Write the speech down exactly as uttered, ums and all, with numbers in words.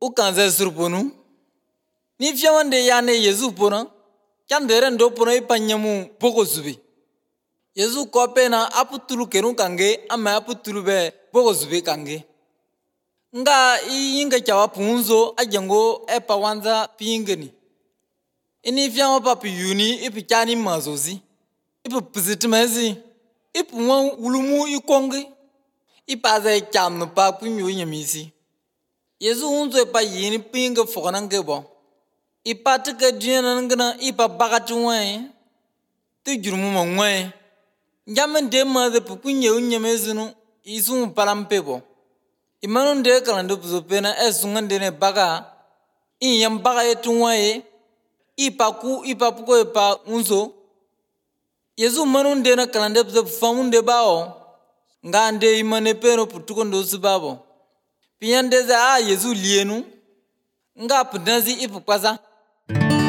ukanze surponu ni fiamande yane Yesu pona kandere ndo pona ipanyamu poko zubi Yesu kopena aputulu keru kange ama aputulu be poko zubi kange nga inga chawa punzo ajango epa wanza pingeni ini fiamo papi yuni ipi chani mazozi ipi pizitmezi ipi wan ulumu ikongi ipaze cham pa kunyo nyamisi Yesu unzo pa yini pinga fokanange bo ipatike diena ngana ipa bagatuwe tu jurumu mangwe njamen de ma de pukunye unyamezunu isu palampe bo imanu de kalando puzopena esungande ne baga inyam baga etuwe ipa ku ipa puko ipa unzo Yesu manu de na kalande puzo famunde bao ngande imane pero putuko ndosu babo Piandeza a Yesu lienu nga punazi ipukwaza